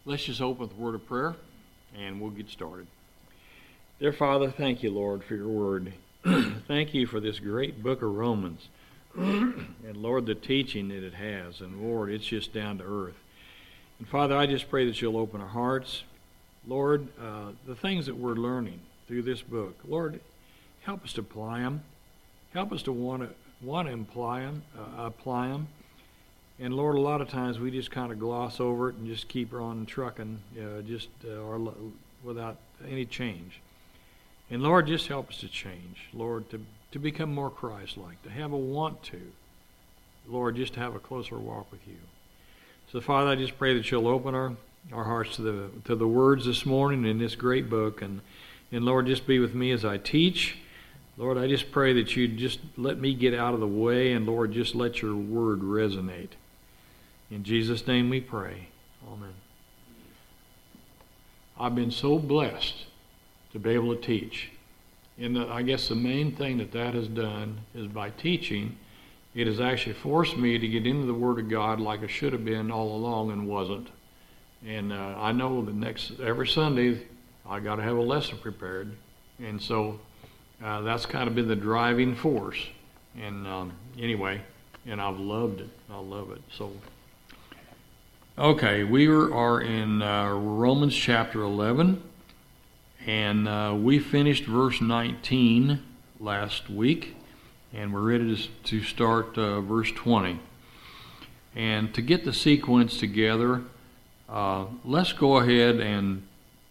Let's just open with a word of prayer, and we'll get started. Dear Father, thank you, Lord, for your word. Thank you for this great book of Romans. And, Lord, the teaching that it has. And, Lord, it's just down to earth. And, Father, I just pray that you'll open our hearts. Lord, the things that we're learning through this book, Lord, help us to apply them. Help us to want to apply them. And, Lord, a lot of times we just kind of gloss over it and just keep on trucking without any change. And, Lord, just help us to change. Lord, to become more Christ-like, to have a want to. Lord, just to have a closer walk with you. So, Father, I just pray that you'll open our hearts to the words this morning in this great book. And, Lord, just be with me as I teach. Lord, I just pray that you just let me get out of the way. And, Lord, just let your word resonate. In Jesus' name we pray. Amen. I've been so blessed to be able to teach. And I guess the main thing that has done is by teaching, it has actually forced me to get into the Word of God like I should have been all along and wasn't. And I know that every Sunday I got to have a lesson prepared. And so that's kind of been the driving force. And anyway, and I've loved it. I love it. So. Okay, we are in Romans chapter 11, and we finished verse 19 last week, and we're ready to start verse 20. And to get the sequence together, let's go ahead and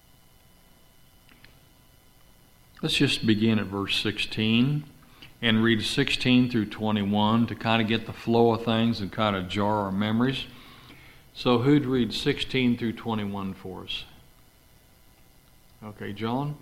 let's just begin at verse 16 and read 16 through 21 to kind of get the flow of things and kind of jar our memories. So who'd read 16 through 21 for us? Okay, John?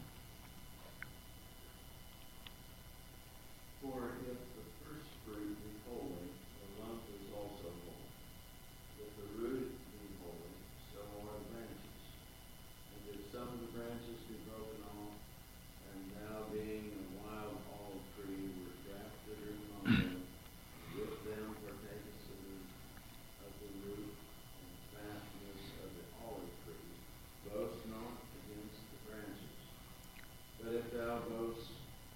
For if the first fruit be holy, the lump is also holy. If the root be holy, so are the branches. And if some of the branches be broken off, and thou being a wild olive tree were grafted among them, with them partakest of the root fatness of the olive tree, boast not against the branches. But if thou boast,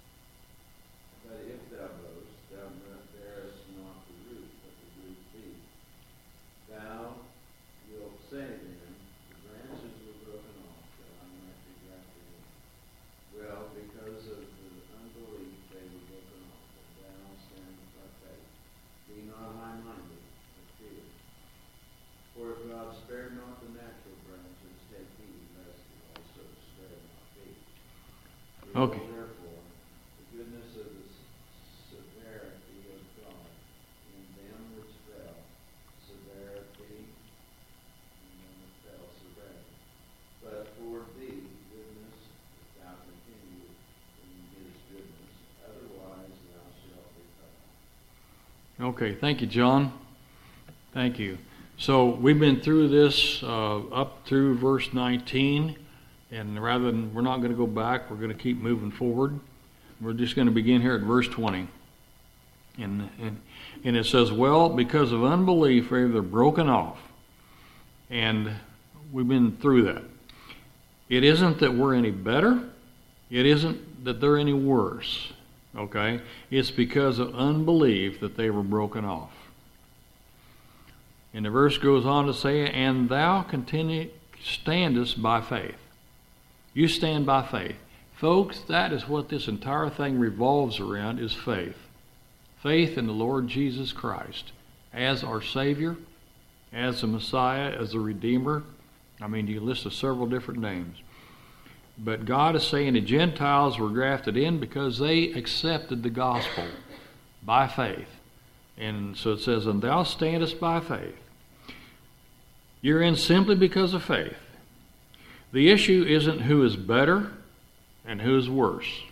thou bearest not the root, but the root thee. Thou wilt say then, the branches were broken off, that I might be grafted in. Well, because of the unbelief they were broken off, but thou standest by faith. Be not high-minded, but fear. For if God spared not the natural branches, take heed lest he also spare not thee. Okay. Therefore, the goodness of the severity of God in them which fell, severity, in them which fell, severity. But for thee, goodness, if thou continue in his goodness, otherwise thou shalt be cut off. Okay, thank you, John. Thank you. So we've been through this up through verse 19, and we're not going to go back, we're going to keep moving forward. We're just going to begin here at verse 20. And it says, well, because of unbelief, they're broken off. And we've been through that. It isn't that we're any better. It isn't that they're any worse. Okay? It's because of unbelief that they were broken off. And the verse goes on to say, and thou standest by faith. You stand by faith. Folks, that is what this entire thing revolves around, is faith. Faith in the Lord Jesus Christ as our Savior, as the Messiah, as the Redeemer. I mean, you list of several different names. But God is saying the Gentiles were grafted in because they accepted the gospel by faith. And so it says, and thou standest by faith. You're in simply because of faith. The issue isn't who is better and who is worse.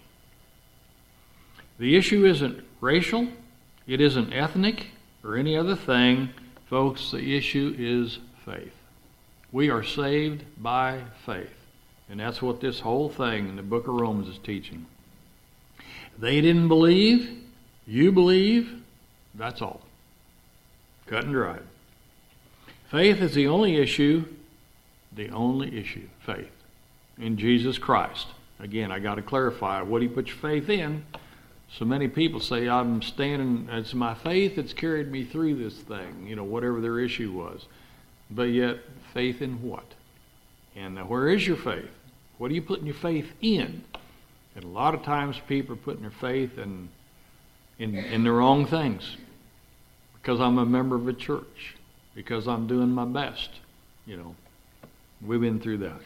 The issue isn't racial, it isn't ethnic, or any other thing. Folks, the issue is faith. We are saved by faith. And that's what this whole thing in the book of Romans is teaching. They didn't believe, you believe, that's all. Cut and dried. Faith is the only issue The only issue, faith in Jesus Christ. Again, I got to clarify, what do you put your faith in? So many people say, I'm standing, it's my faith that's carried me through this thing, whatever their issue was. But yet, faith in what? And where is your faith? What are you putting your faith in? And a lot of times people are putting their faith in the wrong things. Because I'm a member of a church. Because I'm doing my best. We've been through that.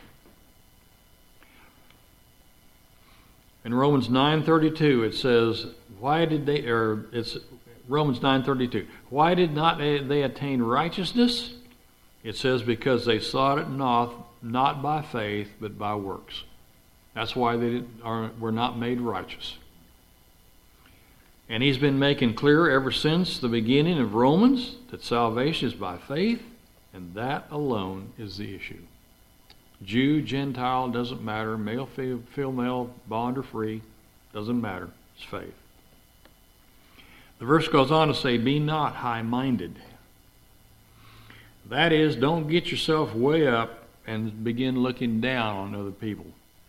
In Romans 9:32 it says, Romans 9:32. Why did not they attain righteousness? It says, because they sought it not by faith, but by works. That's why they were not made righteous. And he's been making clear ever since the beginning of Romans that salvation is by faith, and that alone is the issue. Jew, Gentile, doesn't matter. Male, female, bond or free, doesn't matter. It's faith. The verse goes on to say, be not high-minded. That is, don't get yourself way up and begin looking down on other people.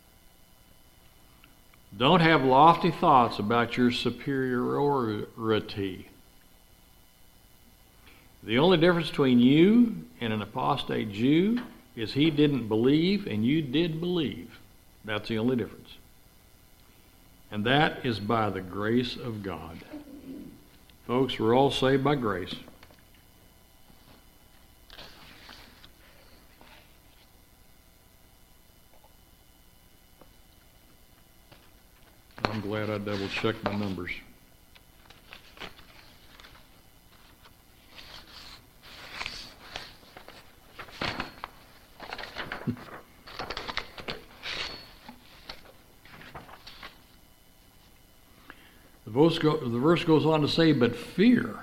Don't have lofty thoughts about your superiority. The only difference between you and an apostate Jew is he didn't believe and you did believe. That's the only difference. And that is by the grace of God. Folks, we're all saved by grace. I'm glad I double-checked my numbers. The verse goes on to say, but fear.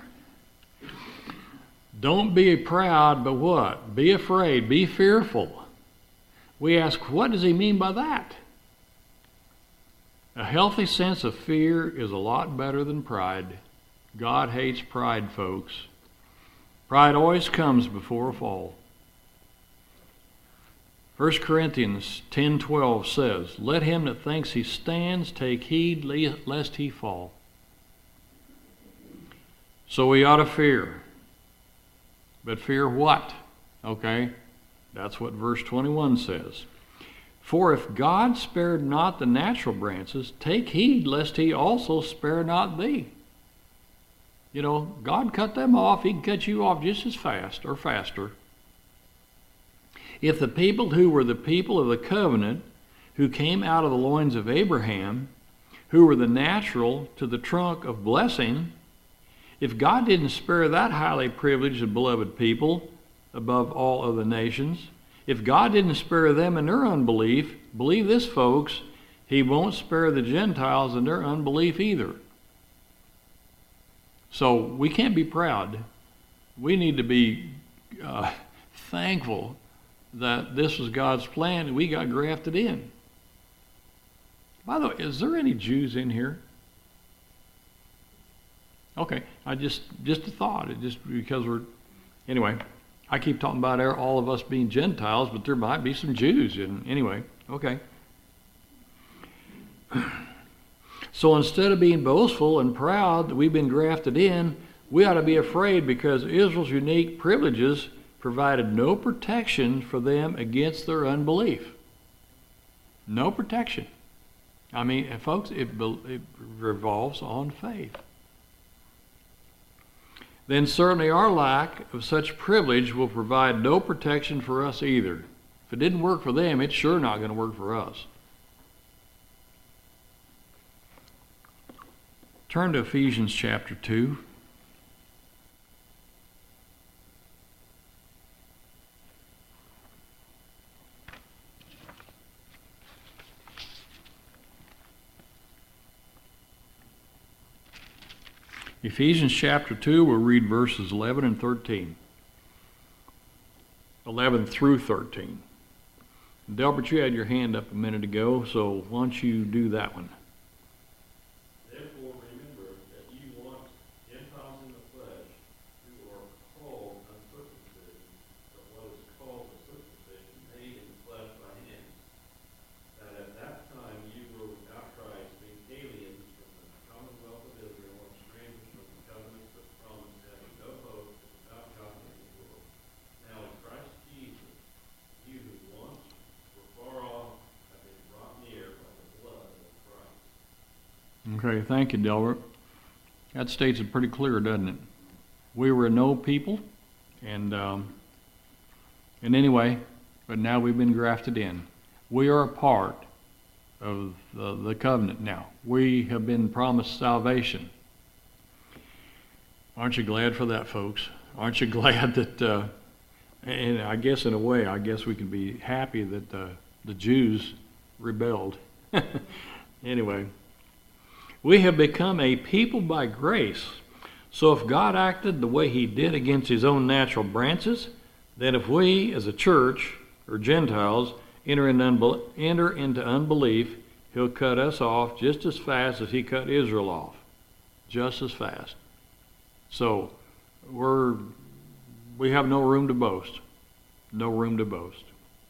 Don't be proud, but what? Be afraid, be fearful. We ask, what does he mean by that? A healthy sense of fear is a lot better than pride. God hates pride, folks. Pride always comes before a fall. 1 Corinthians 10:12 says, let him that thinks he stands take heed lest he fall. So we ought to fear. But fear what? Okay, that's what verse 21 says. For if God spared not the natural branches, take heed lest he also spare not thee. God cut them off. He can cut you off just as fast or faster. If the people who were the people of the covenant, who came out of the loins of Abraham, who were the natural to the trunk of blessing, if God didn't spare that highly privileged and beloved people above all other nations, if God didn't spare them in their unbelief, believe this, folks, he won't spare the Gentiles in their unbelief either. So we can't be proud. We need to be thankful that this was God's plan and we got grafted in. By the way, is there any Jews in here? Okay, just a thought. Anyway, I keep talking about all of us being Gentiles, but there might be some Jews. Anyway, okay. So instead of being boastful and proud that we've been grafted in, we ought to be afraid because Israel's unique privileges provided no protection for them against their unbelief. No protection. I mean, folks, it revolves on faith. Then certainly our lack of such privilege will provide no protection for us either. If it didn't work for them, it's sure not going to work for us. Turn to Ephesians chapter 2. Ephesians chapter 2, we'll read verses 11 and 13. 11 through 13. Delbert, you had your hand up a minute ago, so why don't you do that one? Therefore remember that you once Gentiles in the flesh, who are called uncircumcision, but what is called the circumcision made Okay, thank you, Delbert. That states it pretty clear, doesn't it? We were no people, and anyway, but now we've been grafted in. We are a part of the covenant now. We have been promised salvation. Aren't you glad for that, folks? Aren't you glad that, and I guess in a way, I guess we can be happy that the Jews rebelled. Anyway, we have become a people by grace. So if God acted the way he did against his own natural branches, then if we as a church or Gentiles enter into unbelief, he'll cut us off just as fast as he cut Israel off. Just as fast. So we have no room to boast. No room to boast.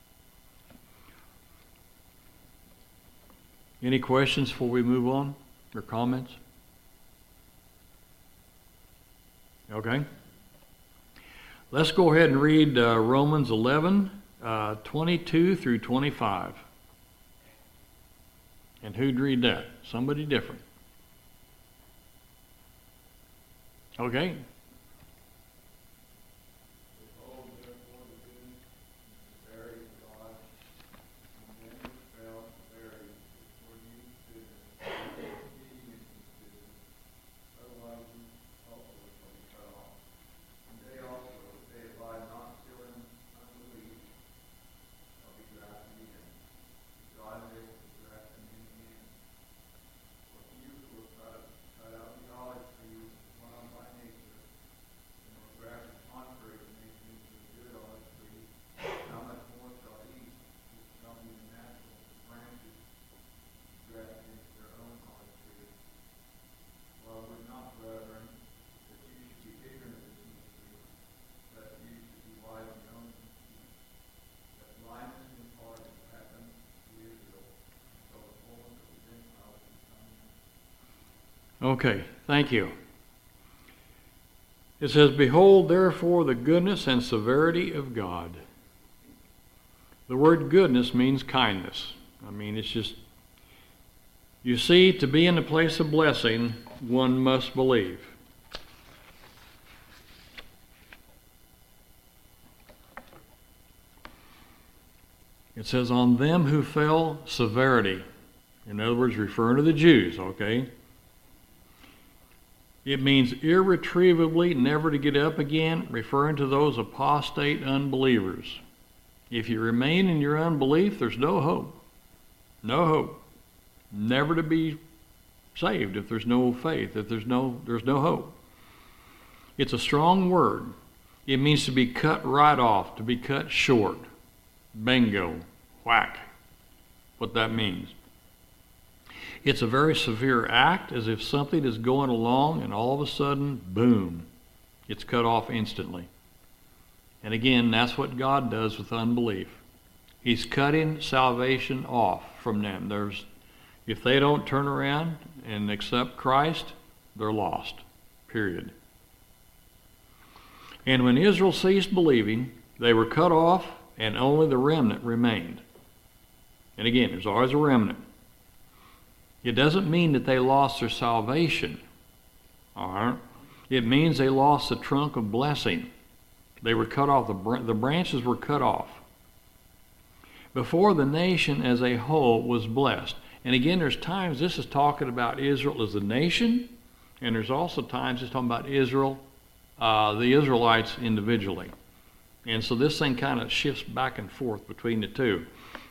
Any questions before we move on? Or comments? Okay. Let's go ahead and read Romans 11, 22 through 25. And who'd read that? Somebody different. Okay. Okay, thank you. It says, "Behold, therefore, the goodness and severity of God." The word goodness means kindness. I mean, it's just, you see, to be in a place of blessing, one must believe. It says, "On them who fell, severity." In other words, referring to the Jews, okay? It means irretrievably never to get up again, referring to those apostate unbelievers. If you remain in your unbelief, there's no hope. No hope. Never to be saved if there's no faith, if there's no hope. It's a strong word. It means to be cut right off, to be cut short. Bingo. Whack. What that means. It's a very severe act, as if something is going along and all of a sudden, boom, it's cut off instantly. And again, that's what God does with unbelief. He's cutting salvation off from them. If they don't turn around and accept Christ, they're lost, period. And when Israel ceased believing, they were cut off and only the remnant remained. And again, there's always a remnant. It doesn't mean that they lost their salvation. All right? It means they lost the trunk of blessing. They were cut off. The branches were cut off. Before the nation as a whole was blessed. And again, there's times this is talking about Israel as a nation, and there's also times it's talking about Israel, the Israelites individually. And so this thing kind of shifts back and forth between the two.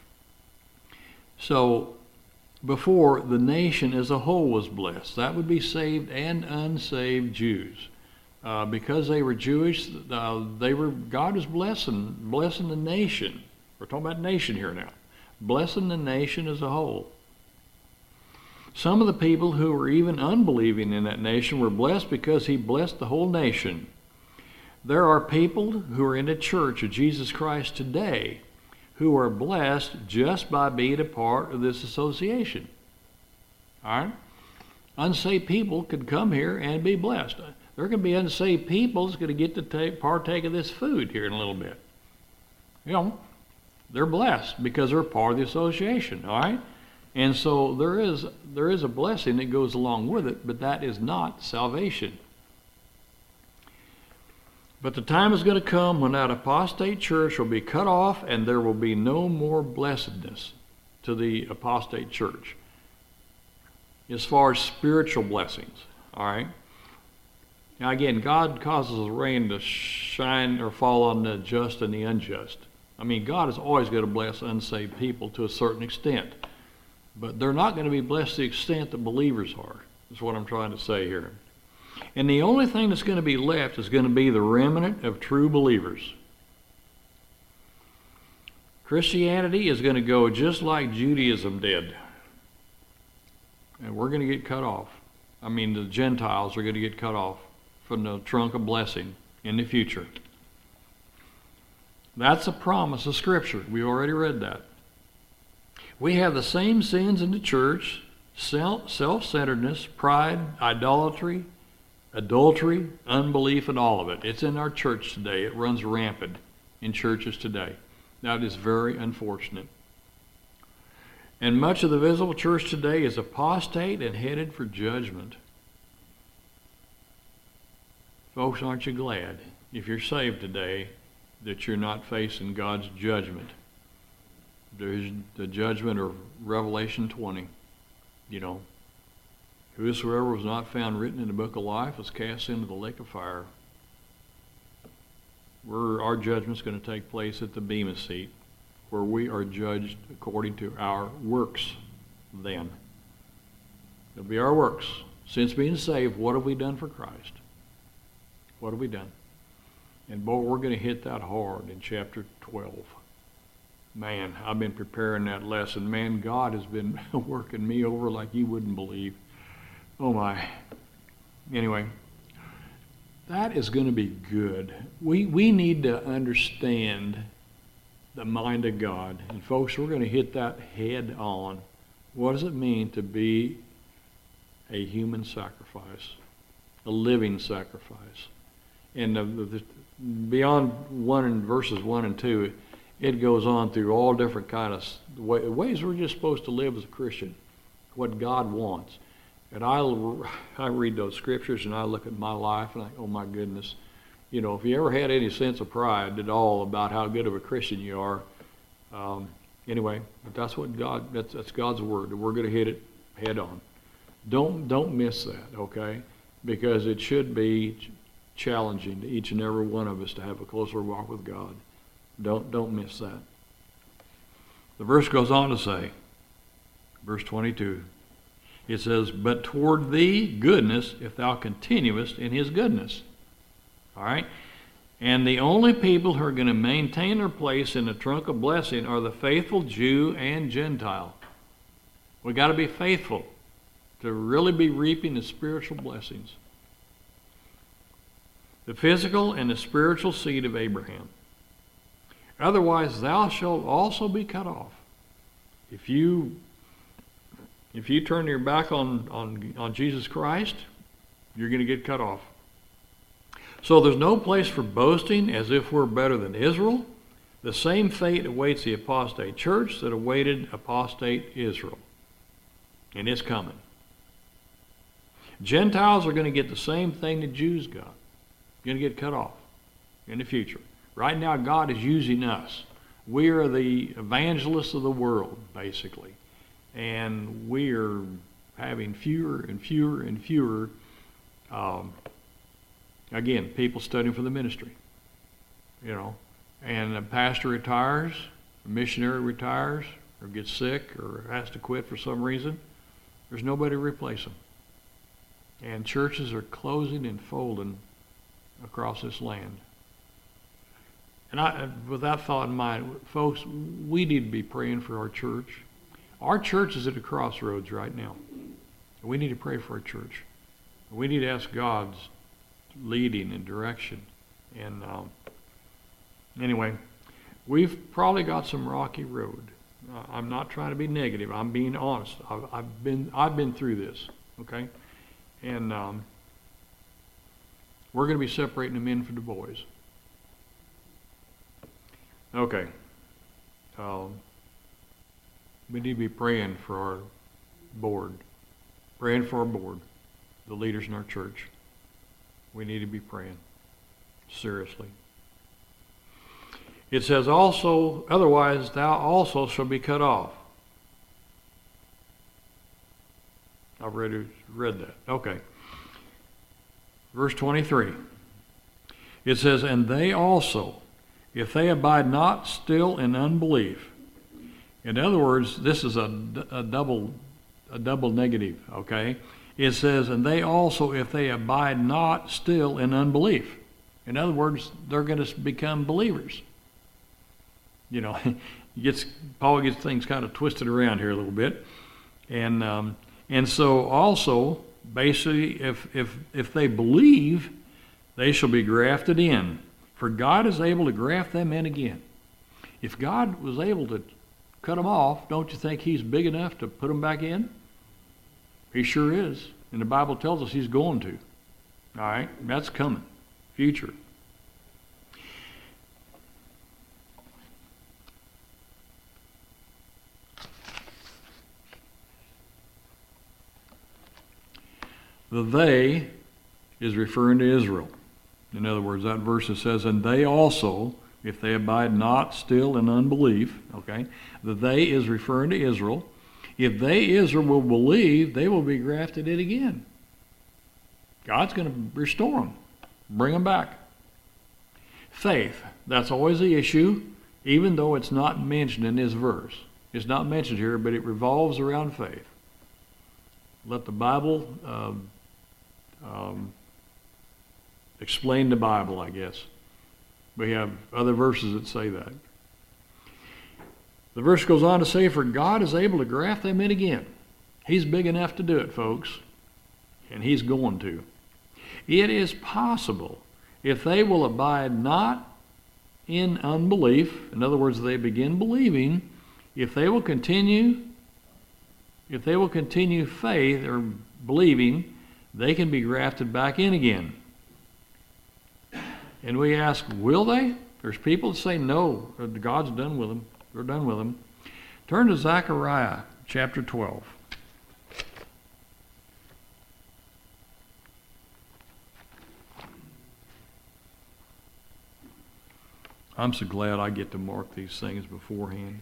So, before the nation as a whole was blessed. That would be saved and unsaved Jews. Because they were Jewish, God was blessing the nation. We're talking about nation here now. Blessing the nation as a whole. Some of the people who were even unbelieving in that nation were blessed because he blessed the whole nation. There are people who are in the church of Jesus Christ today who are blessed just by being a part of this association. All right? Unsaved people could come here and be blessed. There can be unsaved people that's going to get to partake of this food here in a little bit. You know, they're blessed because they're part of the association, all right? And so there is a blessing that goes along with it, but that is not salvation. But the time is going to come when that apostate church will be cut off, and there will be no more blessedness to the apostate church as far as spiritual blessings. All right? Now again, God causes the rain to shine or fall on the just and the unjust. I mean, God is always going to bless unsaved people to a certain extent. But they're not going to be blessed to the extent that believers are, is what I'm trying to say here. And the only thing that's going to be left is going to be the remnant of true believers. Christianity is going to go just like Judaism did. And we're going to get cut off. I mean, the Gentiles are going to get cut off from the trunk of blessing in the future. That's a promise of Scripture. We already read that. We have the same sins in the church: self-centeredness, pride, idolatry, adultery, unbelief, and all of it. It's in our church today. It runs rampant in churches today. That is very unfortunate. And much of the visible church today is apostate and headed for judgment. Folks, aren't you glad, if you're saved today, that you're not facing God's judgment? There's the judgment of Revelation 20. You know, whosoever was not found written in the book of life was cast into the lake of fire. Our judgment's going to take place at the Bema seat, where we are judged according to our works then. It'll be our works. Since being saved, what have we done for Christ? What have we done? And boy, we're going to hit that hard in chapter 12. Man, I've been preparing that lesson. Man, God has been working me over like you wouldn't believe. Oh my. Anyway, that is going to be good. We need to understand the mind of God. And folks, we're going to hit that head on. What does it mean to be a human sacrifice? A living sacrifice. And beyond verses 1 and 2, it goes on through all different kind of ways we're just supposed to live as a Christian, what God wants. And I read those scriptures and I look at my life and I, oh my goodness, you know, if you ever had any sense of pride at all about how good of a Christian you are, anyway, but that's what that's God's word, and we're going to hit it head on. Don't miss that, okay? Because it should be challenging to each and every one of us to have a closer walk with God. Don't miss that. The verse goes on to say, verse 22, it says, "But toward thee goodness, if thou continuest in his goodness." All right? And the only people who are going to maintain their place in the trunk of blessing are the faithful Jew and Gentile. We've got to be faithful to really be reaping the spiritual blessings. The physical and the spiritual seed of Abraham. Otherwise thou shalt also be cut off. If you turn your back on Jesus Christ, you're going to get cut off. So there's no place for boasting as if we're better than Israel. The same fate awaits the apostate church that awaited apostate Israel. And it's coming. Gentiles are going to get the same thing the Jews got. Going to get cut off in the future. Right now, God is using us. We are the evangelists of the world, basically. And we are having fewer and fewer and fewer, again, people studying for the ministry. You know, and a pastor retires, a missionary retires, or gets sick, or has to quit for some reason. There's nobody to replace them. And churches are closing and folding across this land. And with that thought in mind, folks, we need to be praying for our church. Our church is at a crossroads right now. We need to pray for our church. We need to ask God's leading and direction. And anyway, we've probably got some rocky road. I'm not trying to be negative. I'm being honest. I've been through this. Okay, and we're going to be separating the men from the boys. Okay. We need to be praying for our board. Praying for our board, the leaders in our church. We need to be praying. Seriously. It says also, otherwise thou also shalt be cut off. I've read that. Okay. Verse 23. It says, and they also, if they abide not still in unbelief. In other words, this is a double negative, okay? It says, and they also, if they abide not still in unbelief. In other words, they're going to become believers. You know, Paul gets things kind of twisted around here a little bit. And so also, basically, if they believe, they shall be grafted in. For God is able to graft them in again. If God was able to cut them off, don't you think he's big enough to put them back in? He sure is. And the Bible tells us he's going to. All right? That's coming. Future. The they is referring to Israel. In other words, that verse says, and they also, if they abide not still in unbelief, okay, the they is referring to Israel. If they, Israel, will believe, they will be grafted in again. God's going to restore them, bring them back. Faith, that's always the issue, even though it's not mentioned in this verse. It's not mentioned here, but it revolves around faith. Let the Bible explain the Bible, I guess. We have other verses that say that. The verse goes on to say, for God is able to graft them in again. He's big enough to do it, folks. And he's going to. It is possible, if they will abide not in unbelief, in other words, they begin believing, if they will continue faith or believing, they can be grafted back in again. And we ask, will they? There's people that say no, God's done with them. They're done with them. Turn to Zechariah chapter 12. I'm so glad I get to mark these things beforehand.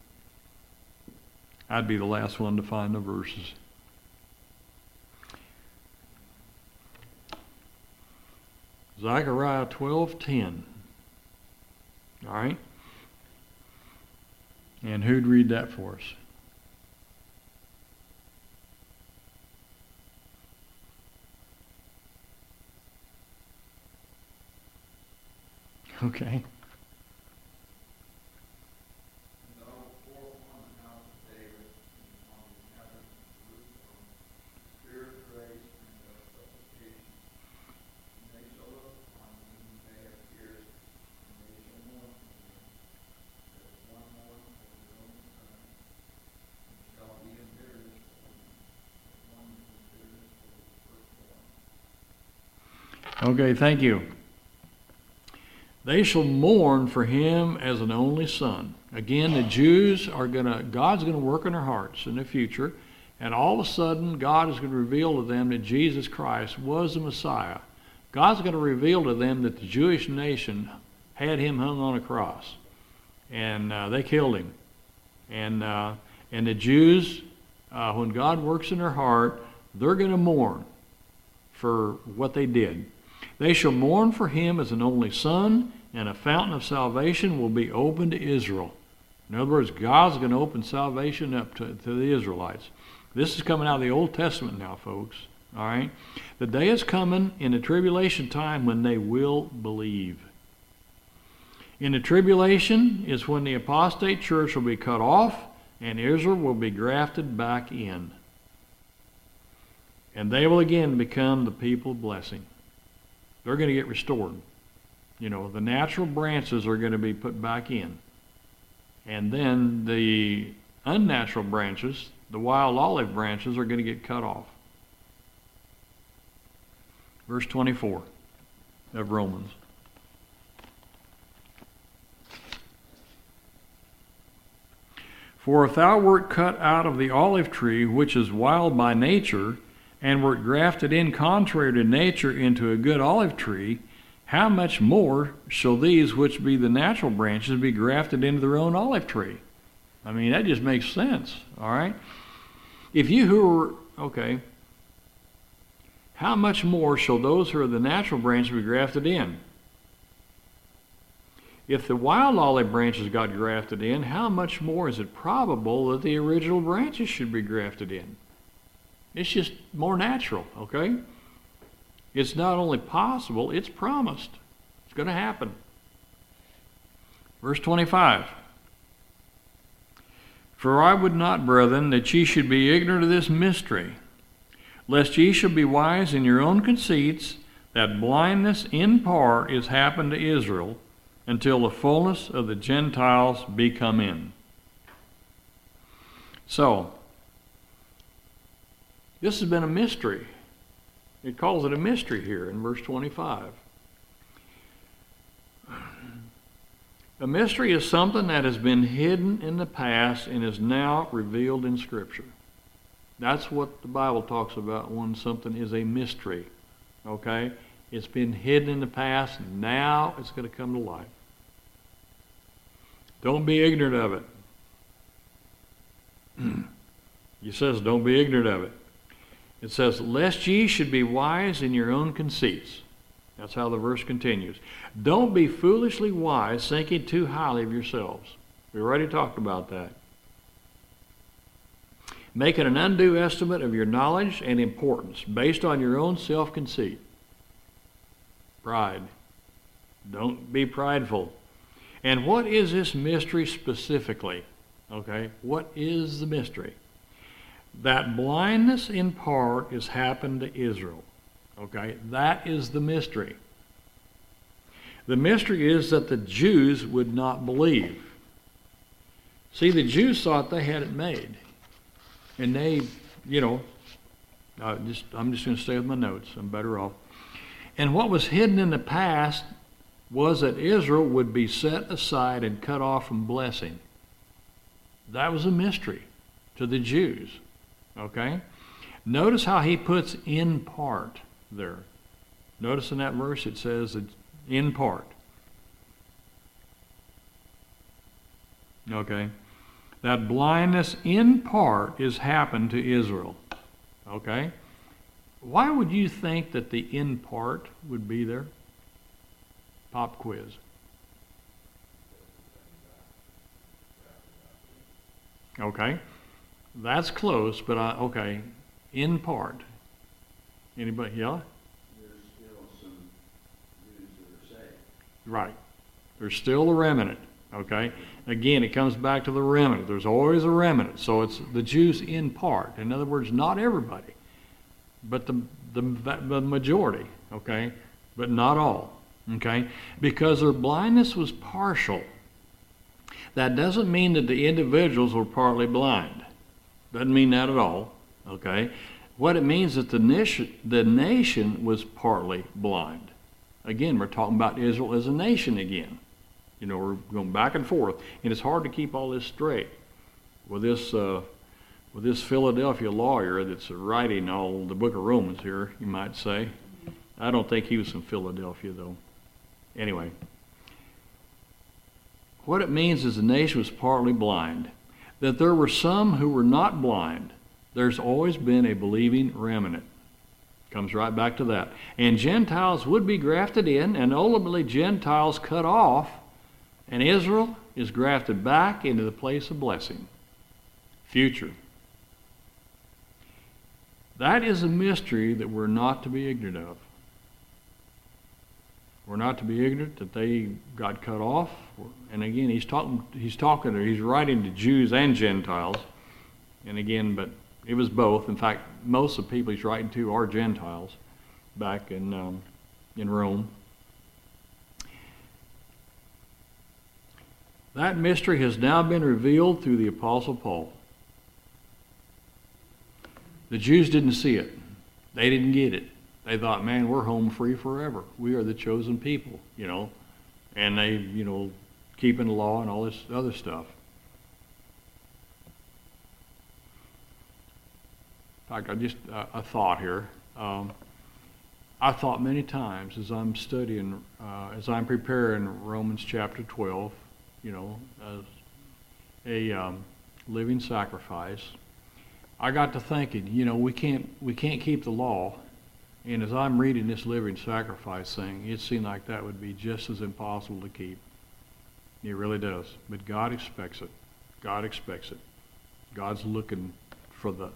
I'd be the last one to find the verses. Zechariah 12:10. All right? And who'd read that for us? Okay. Okay, thank you. They shall mourn for him as an only son. Again, the Jews God's going to work in their hearts in the future, and all of a sudden, God is going to reveal to them that Jesus Christ was the Messiah. God's going to reveal to them that the Jewish nation had him hung on a cross, and they killed him. And the Jews, when God works in their heart, they're going to mourn for what they did. They shall mourn for him as an only son, and a fountain of salvation will be opened to Israel. In other words, God's going to open salvation up to the Israelites. This is coming out of the Old Testament now, folks. All right? The day is coming in the tribulation time when they will believe. In the tribulation is when the apostate church will be cut off, and Israel will be grafted back in. And they will again become the people of blessing. They're going to get restored. You know, the natural branches are going to be put back in. And then the unnatural branches, the wild olive branches, are going to get cut off. Verse 24 of Romans. For if thou wert cut out of the olive tree, which is wild by nature, and wert grafted in contrary to nature into a good olive tree, how much more shall these which be the natural branches be grafted into their own olive tree? I mean, that just makes sense, all right? If you who are, okay, how much more shall those who are the natural branches be grafted in? If the wild olive branches got grafted in, how much more is it probable that the original branches should be grafted in? It's just more natural, okay? It's not only possible, it's promised. It's going to happen. Verse 25. For I would not, brethren, that ye should be ignorant of this mystery, lest ye should be wise in your own conceits, that blindness in part is happened to Israel, until the fullness of the Gentiles be come in. So, this has been a mystery. It calls it a mystery here in verse 25. A mystery is something that has been hidden in the past and is now revealed in Scripture. That's what the Bible talks about when something is a mystery. Okay? It's been hidden in the past, and now it's going to come to light. Don't be ignorant of it. He says, don't be ignorant of it. It says, lest ye should be wise in your own conceits. That's how the verse continues. Don't be foolishly wise, thinking too highly of yourselves. We already talked about that. Making an undue estimate of your knowledge and importance based on your own self-conceit. Pride. Don't be prideful. And what is this mystery specifically? Okay, what is the mystery? That blindness in part has happened to Israel. Okay, that is the mystery. The mystery is that the Jews would not believe. See, the Jews thought they had it made. And they, I'm just going to stay with my notes. I'm better off. And what was hidden in the past was that Israel would be set aside and cut off from blessing. That was a mystery to the Jews. Okay? Notice how he puts in part there. Notice in that verse it says that in part. Okay? That blindness in part is happened to Israel. Okay? Why would you think that the in part would be there? Pop quiz. Okay. That's close, but okay. In part. Anybody? Yeah? There's still some Jews that are saved. Right. There's still a remnant. Okay. Again, it comes back to the remnant. There's always a remnant. So it's the Jews in part. In other words, not everybody, but the majority. Okay. But not all. Okay. Because their blindness was partial. That doesn't mean that the individuals were partly blind. Doesn't mean that at all. Okay. What it means is that the nation was partly blind. Again, we're talking about Israel as a nation again. We're going back and forth, and it's hard to keep all this straight. With this Philadelphia lawyer that's writing all the book of Romans here, you might say. I don't think he was from Philadelphia, though. Anyway, what it means is the nation was partly blind. That there were some who were not blind. There's always been a believing remnant. Comes right back to that. And Gentiles would be grafted in, and ultimately Gentiles cut off, and Israel is grafted back into the place of blessing. Future. That is a mystery that we're not to be ignorant of. We're not to be ignorant that they got cut off. And again, he's writing to Jews and Gentiles. And again, but it was both. In fact, most of the people he's writing to are Gentiles back in Rome. That mystery has now been revealed through the Apostle Paul. The Jews didn't see it. They didn't get it. They thought, man, we're home free forever. We are the chosen people, And they, keeping the law and all this other stuff. fact, I just a thought here. I thought many times as I'm studying, as I'm preparing Romans chapter 12, as a living sacrifice, I got to thinking, we can't keep the law. And as I'm reading this living sacrifice thing, it seemed like that would be just as impossible to keep. It really does. But God expects it. God expects it. God's looking for that.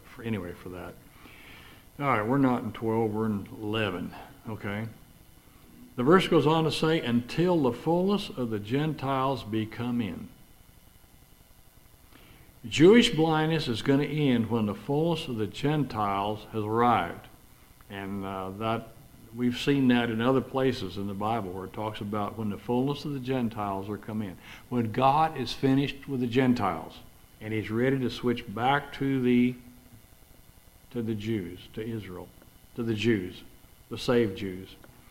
All right, we're not in 12, we're in 11, okay? The verse goes on to say, until the fullness of the Gentiles be come in. Jewish blindness is going to end when the fullness of the Gentiles has arrived. And that we've seen that in other places in the Bible where it talks about when the fullness of the Gentiles are come in. When God is finished with the Gentiles and he's ready to switch back to the Jews, to Israel, to the Jews, the saved Jews.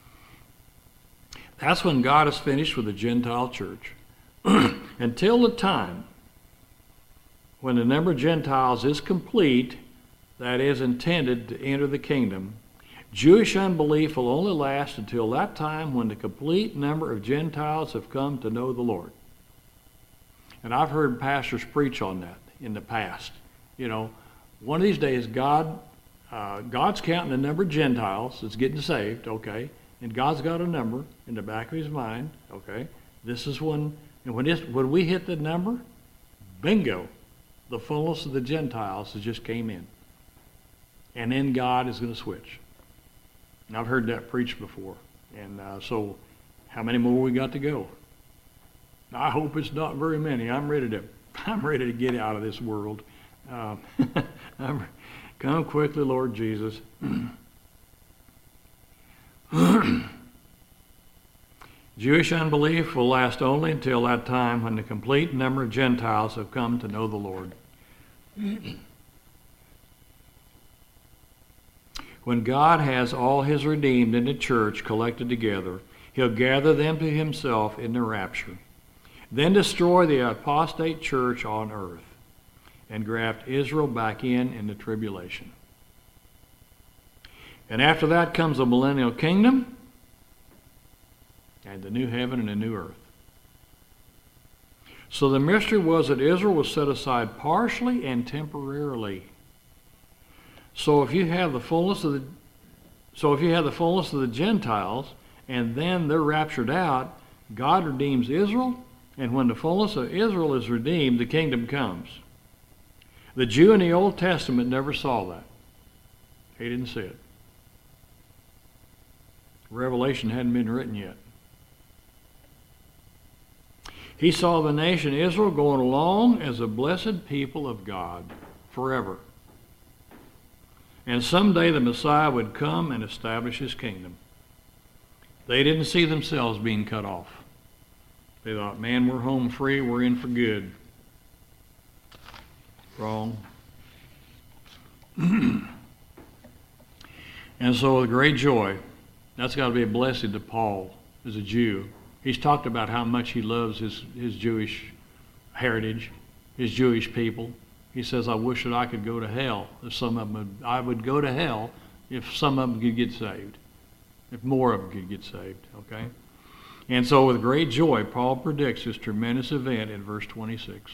That's when God is finished with the Gentile church. Until the time when the number of Gentiles is complete, that is intended to enter the kingdom, Jewish unbelief will only last until that time when the complete number of Gentiles have come to know the Lord. And I've heard pastors preach on that in the past. One of these days, God's counting the number of Gentiles that's getting saved, okay? And God's got a number in the back of his mind, okay? This is when we hit the number, bingo, the fullness of the Gentiles has just came in. And then God is going to switch. And I've heard that preached before. And so how many more we got to go? I hope it's not very many. I'm ready to get out of this world. Come quickly, Lord Jesus. Jewish unbelief will last only until that time when the complete number of Gentiles have come to know the Lord. When God has all his redeemed in the church collected together, he'll gather them to himself in the rapture, then destroy the apostate church on earth, and graft Israel back in the tribulation. And after that comes the millennial kingdom and the new heaven and the new earth. So the mystery was that Israel was set aside partially and temporarily. So if you have the fullness of the Gentiles and then they're raptured out, God redeems Israel, and when the fullness of Israel is redeemed, the kingdom comes. The Jew in the Old Testament never saw that. He didn't see it. Revelation hadn't been written yet. He saw the nation Israel going along as a blessed people of God forever. And someday the Messiah would come and establish his kingdom. They didn't see themselves being cut off. They thought, man, we're home free, we're in for good. Wrong. And so with great joy, that's got to be a blessing to Paul as a Jew. He's talked about how much he loves his Jewish heritage, his Jewish people. He says, I wish that I could go to hell I would go to hell if some of them could get saved, if more of them could get saved, okay? And so with great joy, Paul predicts this tremendous event in verse 26.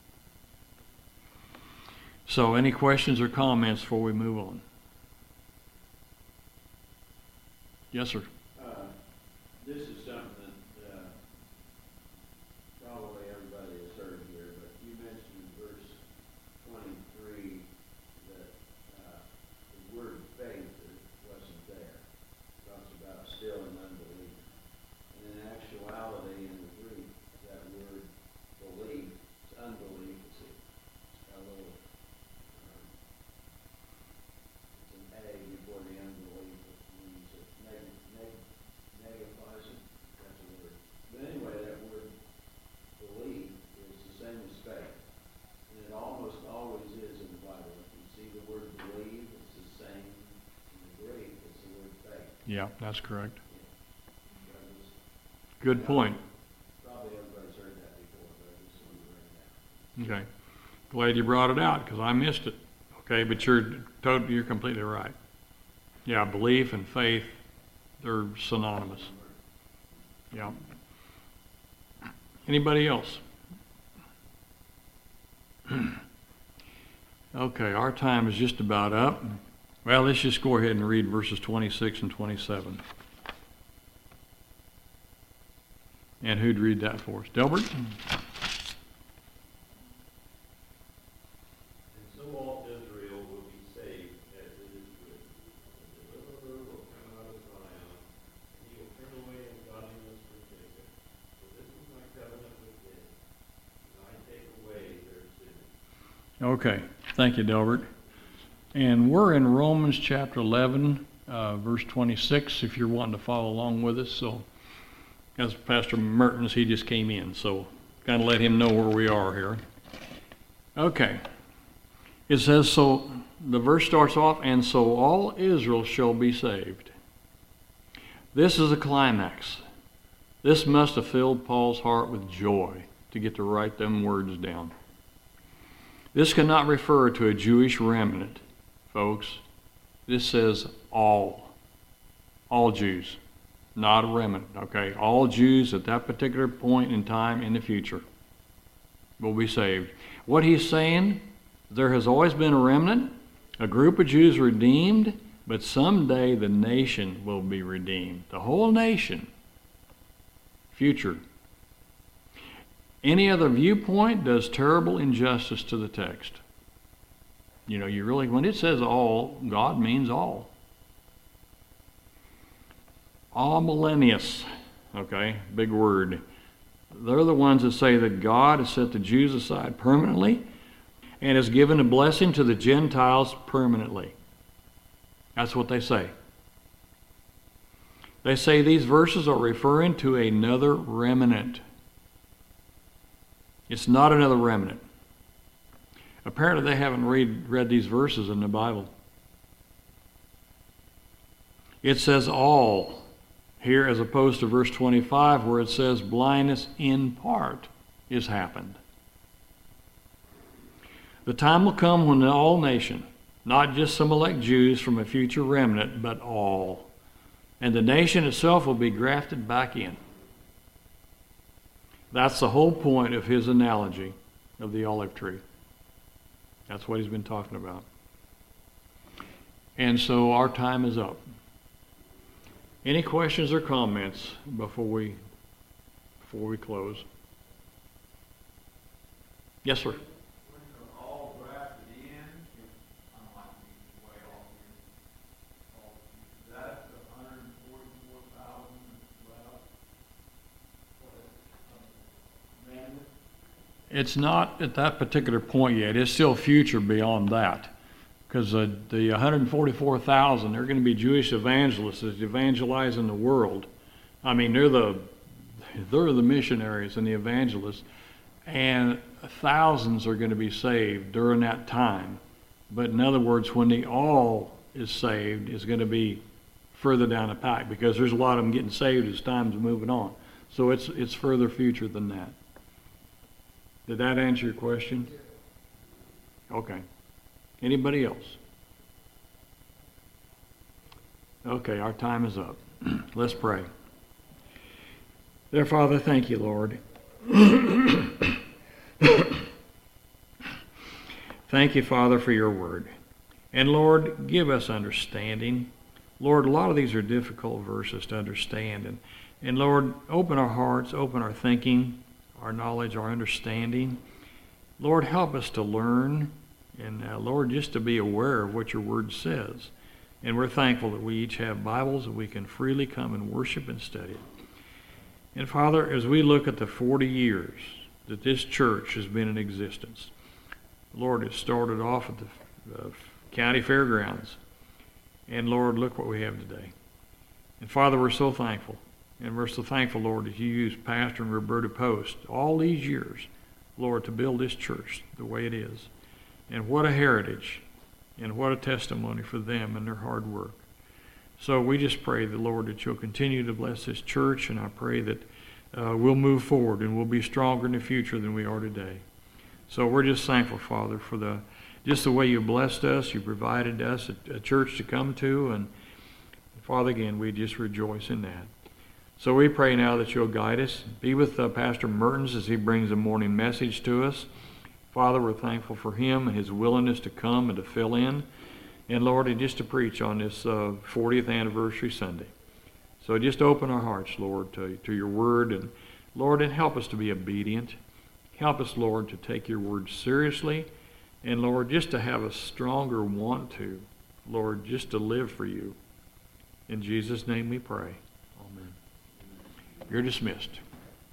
So any questions or comments before we move on? Yes, sir. This is something that probably everybody has heard here, but you mentioned in verse 23 that the word faith wasn't there. It talks about still in unbelief. And in actuality, in the Greek, that word belief, it's unbelief. It's a little, it's an A before the unbelief. It means it negatives it. That's a word. But anyway, that word believe is the same as faith. And it almost always is in the Bible. If you see the word believe, it's the same in the Greek as the word faith. Yeah, that's correct. Yeah. Good point. Probably everybody's heard that before, but I just wanted to bring it out. Okay. Glad you brought it out because I missed it. Okay, but you're completely right. Yeah, belief and faith, they're synonymous. Yeah. Anybody else? Okay, our time is just about up. Well, let's just go ahead and read verses 26 and 27. And who'd read that for us? Delbert? And so all Israel will be saved, as it is written. The deliverer will come out of Zion, and he will turn away ungodliness from Jacob. For this is my covenant with them, and I take away their sin. Okay, thank you, Delbert. And we're in Romans chapter 11, verse 26, if you're wanting to follow along with us. So, as Pastor Mertens, he just came in, so kind of let him know where we are here. Okay. It says, so the verse starts off, and so all Israel shall be saved. This is a climax. This must have filled Paul's heart with joy to get to write them words down. This cannot refer to a Jewish remnant, folks. This says all Jews, not a remnant, okay? All Jews at that particular point in time in the future will be saved. What he's saying, there has always been a remnant, a group of Jews redeemed, but someday the nation will be redeemed. The whole nation. Future. Any other viewpoint does terrible injustice to the text. You know, when it says all, God means all. Amillennialists, okay, big word. They're the ones that say that God has set the Jews aside permanently and has given a blessing to the Gentiles permanently. That's what they say. They say these verses are referring to another remnant. It's not another remnant. Apparently they haven't read these verses in the Bible. It says all here as opposed to verse 25 where it says blindness in part is happened. The time will come when the all nation, not just some elect Jews from a future remnant, but all. And the nation itself will be grafted back in. That's the whole point of his analogy of the olive tree. That's what he's been talking about. And so our time is up. Any questions or comments before we close? Yes, sir. All grafted in, I might be way off here. That's the 144,000 left. It's not at that particular point yet. It's still future beyond that. Because the 144,000, they're going to be Jewish evangelists that evangelize in the world. I mean, they're the missionaries and the evangelists. And thousands are going to be saved during that time. But in other words, when the all is saved, is going to be further down the pike. Because there's a lot of them getting saved as time's moving on. So it's further future than that. Did that answer your question? Okay. Anybody else? Okay, our time is up. Let's pray. Dear Father, thank you, Lord. Thank you, Father, for your word. And Lord, give us understanding. Lord, a lot of these are difficult verses to understand. And Lord, open our hearts, open our thinking, our knowledge, our understanding. Lord, help us to learn. And Lord, just to be aware of what your word says. And we're thankful that we each have Bibles that we can freely come and worship and study it. And Father, as we look at the 40 years that this church has been in existence, Lord, it started off at the county fairgrounds. And Lord, look what we have today. And Father, we're so thankful. And we're so thankful, Lord, that you used Pastor and Roberta Post all these years, Lord, to build this church the way it is. And what a heritage and what a testimony for them and their hard work. So we just pray, the Lord, that you'll continue to bless this church, and I pray that we'll move forward and we'll be stronger in the future than we are today. So we're just thankful, Father, for the just the way you blessed us. You provided us a church to come to. And Father, again, we just rejoice in that. So we pray now that you'll guide us. Be with Pastor Mertens as he brings a morning message to us. Father, we're thankful for him and his willingness to come and to fill in. And Lord, and just to preach on this 40th anniversary Sunday. So just open our hearts, Lord, to your word. And Lord, and help us to be obedient. Help us, Lord, to take your word seriously. And Lord, just to have a stronger want to, Lord, just to live for you. In Jesus' name we pray. Amen. You're dismissed.